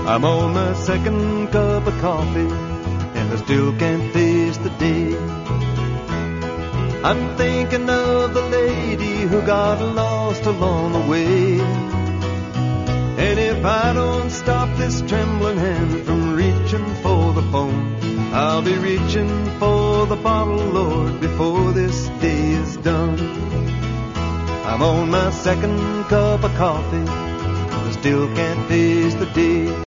I'm on my second cup of coffee, and I still can't face the day. I'm thinking of the lady who got lost along the way. And if I don't stop this trembling hand from reaching for the phone, I'll be reaching for the bottle, Lord, before this day is done. I'm on my second cup of coffee, I still can't face the day.